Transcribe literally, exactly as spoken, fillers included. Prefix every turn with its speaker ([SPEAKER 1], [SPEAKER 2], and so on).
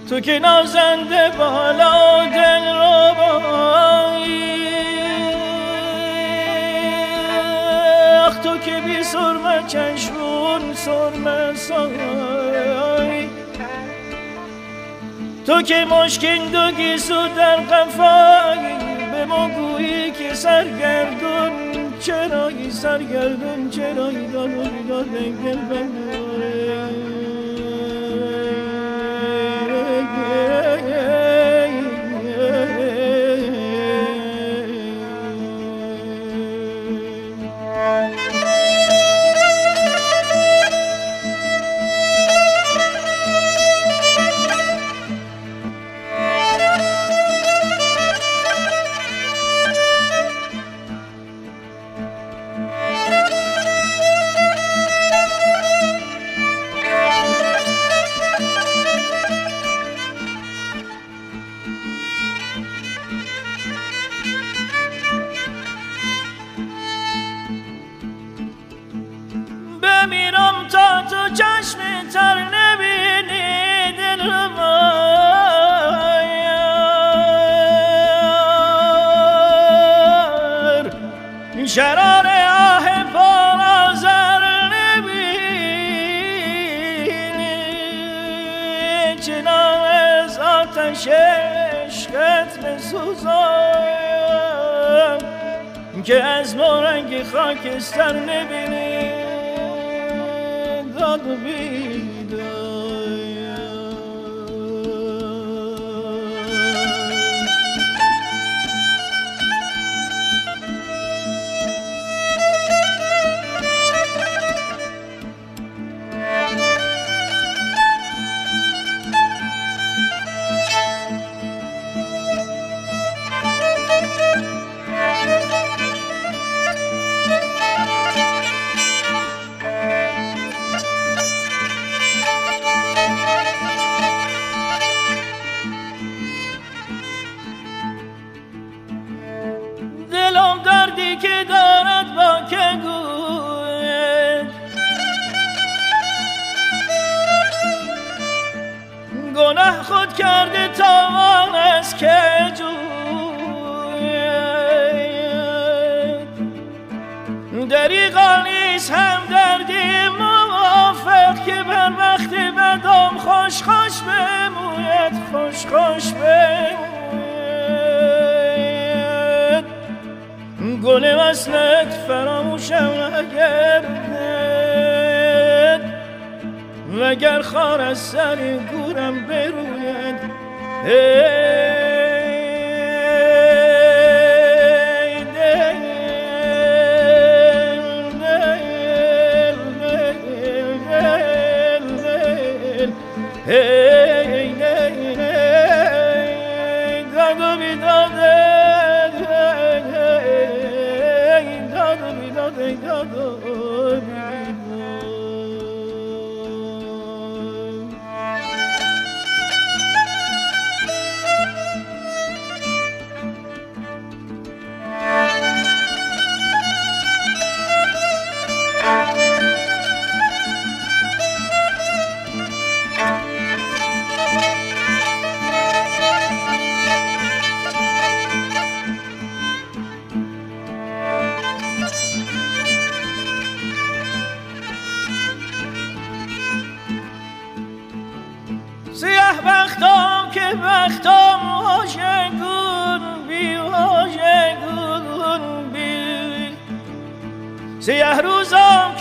[SPEAKER 1] تو که نازنده بالا دل ربایی، آخ تو که بی سرمه چشمون سرمه سایی، تو که مشکین دو گیسو در قفایی، به ما گویی که سرگردون چرایی، سرگردون چرایی، دادوی داده گل بنداره. بمیرم تا تو چشم تر نبینی دل مایر، شرار آه پر آذر نبینی، چنان از آتش عشقت بسوزم که از نورنگ خاکستر نبینی داد بیدایم. دلم دردی که دارد با که گوید، گناه خود کرده تاوان است که جوید، دریغا نیست هم دردی موافق که بر وقت بدم خوش خوش بموید، خوش خوش بموید. گل وصلت فراموشم نگردد، وگر خار از سر گورم بروید. ای دل دل دل دل ای دل داد و بیداده ای داد و سیاه بختم که بختم واژگون بی واژگون بی، سیاه روزم